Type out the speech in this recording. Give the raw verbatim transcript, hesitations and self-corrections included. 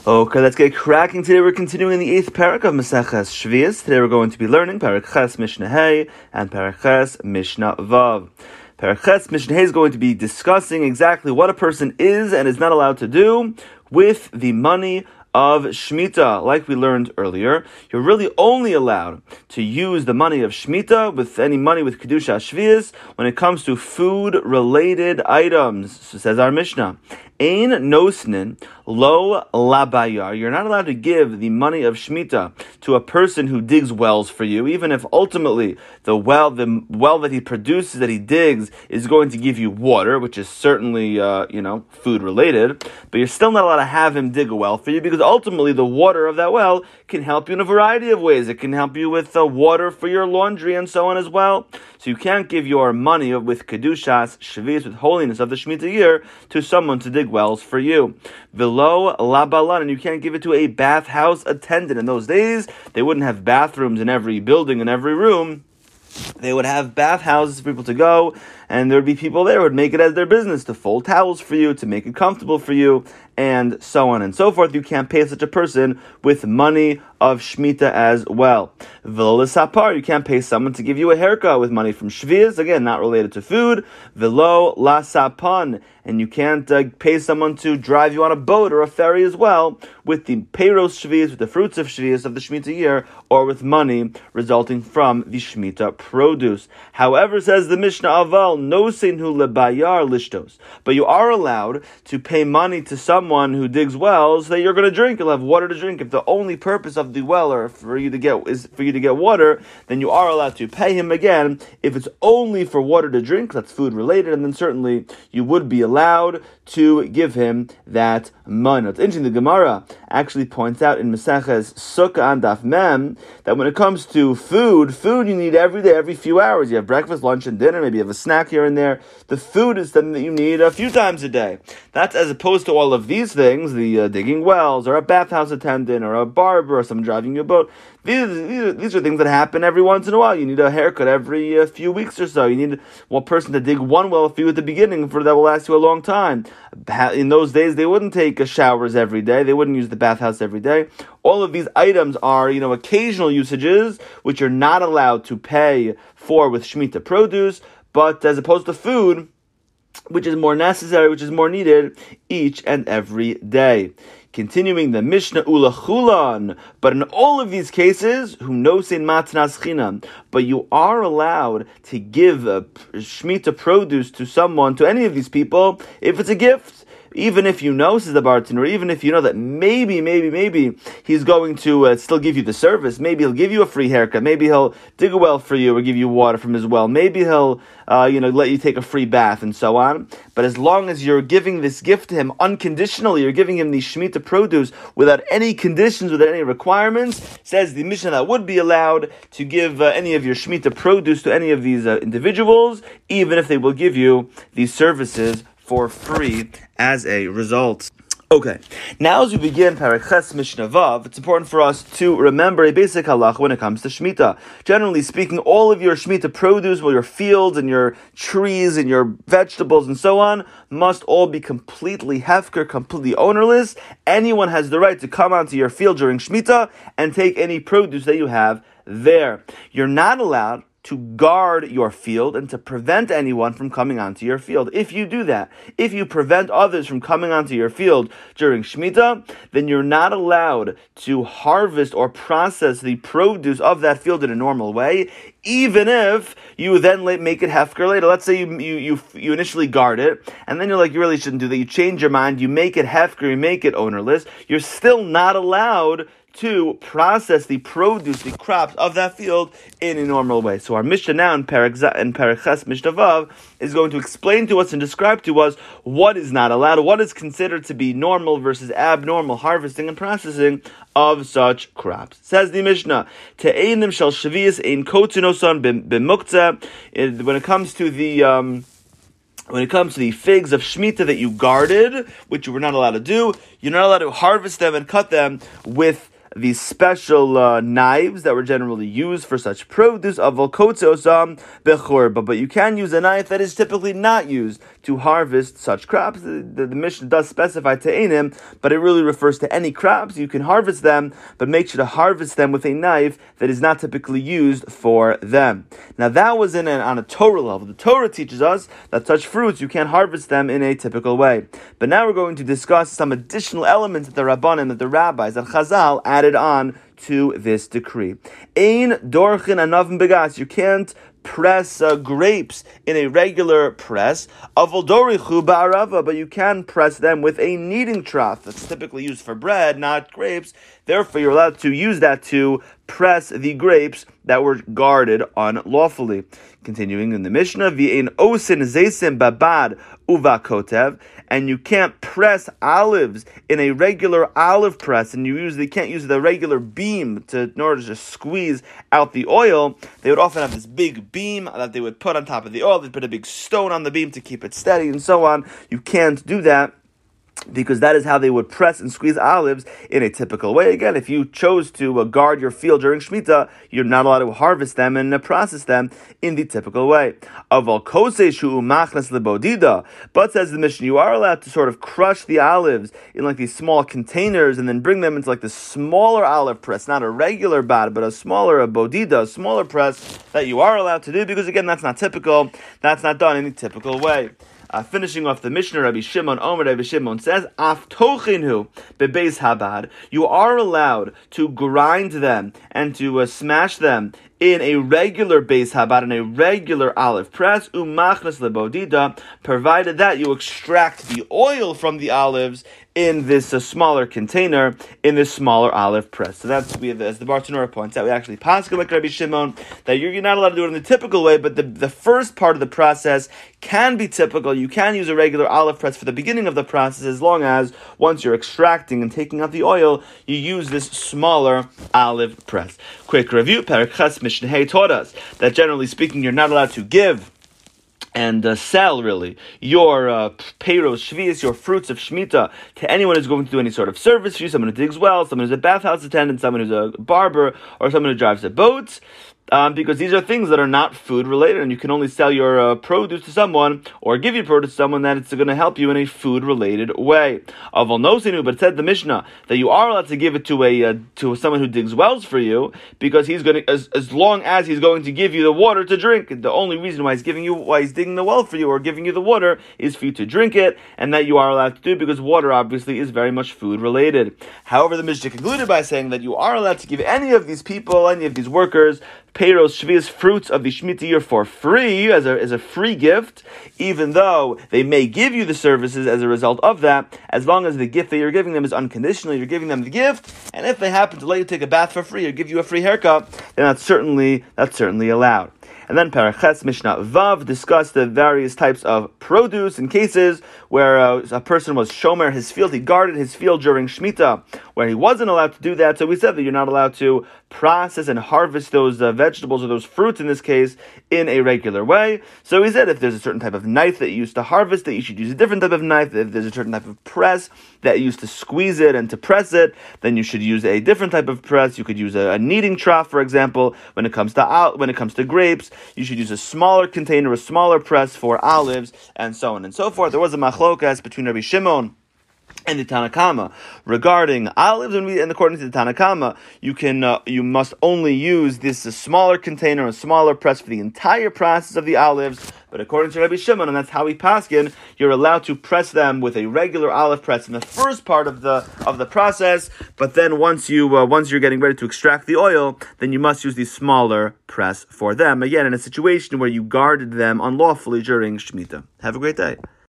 Okay, let's get cracking. Today we're continuing the eighth parak of Maseches Shvius. Today we're going to be learning Parak Ches Mishnah Hey and Parak Ches Mishnah Vav. Parak Ches Mishnah Hey is going to be discussing exactly what a person is and is not allowed to do with the money of Shemitah. Like we learned earlier, you're really only allowed to use the money of Shemitah with any money with Kedusha Shvius when it comes to food-related items. So says our Mishnah, Ein nosnin lo labayar. You're not allowed to give the money of Shemitah to a person who digs wells for you, even if ultimately the well, the well that he produces, that he digs, is going to give you water, which is certainly, uh, you know, food related. But you're still not allowed to have him dig a well for you, because ultimately the water of that well can help you in a variety of ways. It can help you with uh, water for your laundry and so on as well. So you can't give your money with Kedushas Shvius, with holiness of the Shemitah year, to someone to dig wells for you. Velo labalan, and you can't give it to a bathhouse attendant. In those days, they wouldn't have bathrooms in every building, in every room. They would have bathhouses for people to go, and there would be people there who would make it as their business to fold towels for you, to make it comfortable for you, and so on and so forth. You can't pay such a person with money of Shemitah as well. Velo l'sapar, you can't pay someone to give you a haircut with money from Shvius, again, not related to food. Velo lasapan, and you can't uh, pay someone to drive you on a boat or a ferry as well with the peiros Shvius, with the fruits of Shvius of the Shemitah year, or with money resulting from the Shemitah produce. However, says the Mishnah Aval, no seinhu lebayar lishtos, but you are allowed to pay money to someone who digs wells that you're going to drink. You'll have water to drink. If the only purpose of the well or for you to get is for you to get water, then you are allowed to pay him again. If it's only for water to drink, that's food related, and then certainly you would be allowed to give him that money. It's interesting, the Gemara actually points out in Maseches Sukkah and Daf Mem that when it comes to food, food you need every day, every few hours. You have breakfast, lunch, and dinner. Maybe you have a snack here and there. The food is something that you need a few times a day. That's as opposed to all of these things, the uh, digging wells, or a bathhouse attendant, or a barber, or someone driving your boat. These, these, are, these are things that happen every once in a while. You need a haircut every uh, few weeks or so. You need one person to dig one well for you at the beginning for that will last you a long time. In those days, they wouldn't take uh, showers every day. They wouldn't use the bathhouse every day. All of these items are, you know, occasional usages, which you're not allowed to pay for with Shemitah produce, but as opposed to food, which is more necessary, which is more needed each and every day. Continuing the Mishnah Ulachulan, but in all of these cases, who knows in matnas chinam, but you are allowed to give a Shemitah produce to someone, to any of these people, if it's a gift. Even if you know, says the bartender, even if you know that maybe, maybe, maybe he's going to uh, still give you the service, maybe he'll give you a free haircut, maybe he'll dig a well for you or give you water from his well, maybe he'll, uh, you know, let you take a free bath and so on. But as long as you're giving this gift to him unconditionally, you're giving him the Shemitah produce without any conditions, without any requirements, says the Mishnah that would be allowed to give uh, any of your Shemitah produce to any of these uh, individuals, even if they will give you these services for free as a result. Okay, now as we begin Parak Ches Mishnah Vav, it's important for us to remember a basic halach when it comes to Shemitah. Generally speaking, all of your Shemitah produce, well, your fields and your trees and your vegetables and so on, must all be completely hefker, completely ownerless. Anyone has the right to come onto your field during Shemitah and take any produce that you have there. You're not allowed to guard your field and to prevent anyone from coming onto your field. If you do that, if you prevent others from coming onto your field during Shemitah, then you're not allowed to harvest or process the produce of that field in a normal way, even if you then make it hefker later. Let's say you, you you you initially guard it, and then you're like, you really shouldn't do that. You change your mind, you make it hefker, you make it ownerless. You're still not allowed to process the produce, the crops of that field in a normal way. So our Mishnah now in Parak in Parak Ches Mishnah Vav is going to explain to us and describe to us what is not allowed, what is considered to be normal versus abnormal harvesting and processing of such crops. Says the Mishnah, Te'einim shel Shvius ein kotzinosan b'muktzeh. When it comes to the um, When it comes to the figs of Shemitah that you guarded, which you were not allowed to do, you're not allowed to harvest them and cut them with these special uh, knives that were generally used for such produce of volkotzeosam bechorba, but you can use a knife that is typically not used to harvest such crops. The, the, the Mishnah does specify te'enim, but it really refers to any crops. You can harvest them, but make sure to harvest them with a knife that is not typically used for them. Now that was in an, on a Torah level. The Torah teaches us that such fruits, you can't harvest them in a typical way. But now we're going to discuss some additional elements that the Rabbanim, that the rabbis, that Chazal added on to this decree. Ein dorchin anavim begas. You can't press uh, grapes in a regular press, avoldorichu ba'arava, but you can press them with a kneading trough that's typically used for bread, not grapes. Therefore, you're allowed to use that to press the grapes that were guarded unlawfully. Continuing in the Mishnah, v'ein osin zeisim babad uvakotev, and you can't press olives in a regular olive press, and you usually can't use the regular beam to in order to just squeeze out the oil. They would often have this big beam that they would put on top of the oil. They'd put a big stone on the beam to keep it steady, and so on. You can't do that, because that is how they would press and squeeze olives in a typical way. Again, if you chose to uh, guard your field during Shemitah, you're not allowed to harvest them and uh, process them in the typical way. But says the Mishnah, you are allowed to sort of crush the olives in like these small containers and then bring them into like the smaller olive press, not a regular bad, but a smaller, a bodida, a smaller press that you are allowed to do, because again, that's not typical. That's not done in the typical way. Uh, finishing off the Mishnah, Rabbi Shimon Omer, Rabbi Shimon says, Af tochinhu bebeis habad. You are allowed to grind them and to uh, smash them in a regular beis habad, in a regular olive press, umachnas lebodida, provided that you extract the oil from the olives in this uh, smaller container, in this smaller olive press. So that's, we have, as the Bartanura points out, we actually paskin like Rabbi Shimon, that you're, you're not allowed to do it in the typical way, but the, the first part of the process can be typical. You can use a regular olive press for the beginning of the process, as long as once you're extracting and taking out the oil, you use this smaller olive press. Quick review, Perek Ches Mishnah taught us that generally speaking, you're not allowed to give and uh, sell, really, your uh, peiros shvius, your fruits of Shemitah, to anyone who's going to do any sort of service for you, someone who digs wells, someone who's a bathhouse attendant, someone who's a barber, or someone who drives a boat. Um, because these are things that are not food related, and you can only sell your uh, produce to someone or give your produce to someone that it's going to help you in a food related way. Aval nosinu, but it said the Mishnah that you are allowed to give it to a uh, to someone who digs wells for you, because he's going to, as as long as he's going to give you the water to drink. The only reason why he's giving you, why he's digging the well for you or giving you the water, is for you to drink it, and that you are allowed to do, because water obviously is very much food related. However, the Mishnah concluded by saying that you are allowed to give any of these people, any of these workers, peiros shvius, fruits of the Shemitah year, for free, as a as a free gift, even though they may give you the services as a result of that, as long as the gift that you're giving them is unconditional. You're giving them the gift, and if they happen to let you take a bath for free or give you a free haircut, then that's certainly that's certainly allowed. And then Perek Ches Mishnah Vav discussed the various types of produce in cases where uh, a person was shomer his field, he guarded his field during Shemitah, where he wasn't allowed to do that. So we said that you're not allowed to process and harvest those uh, vegetables or those fruits in this case in a regular way. So we said if there's a certain type of knife that you used to harvest it, you should use a different type of knife. If there's a certain type of press that you used to squeeze it and to press it, then you should use a different type of press. You could use a, a kneading trough, for example. When it comes to al- when it comes to grapes, you should use a smaller container, a smaller press for olives, and so on and so forth. There was a machlokas between Rabbi Shimon and the Tanna Kama regarding olives, and, we, and according to the Tanna Kama, you can uh, you must only use this a smaller container, a smaller press for the entire process of the olives. But according to Rabbi Shimon, and that's how we paskin, you're allowed to press them with a regular olive press in the first part of the of the process. But then once you uh, once you're getting ready to extract the oil, then you must use the smaller press for them. Again, in a situation where you guarded them unlawfully during Shemitah. Have a great day.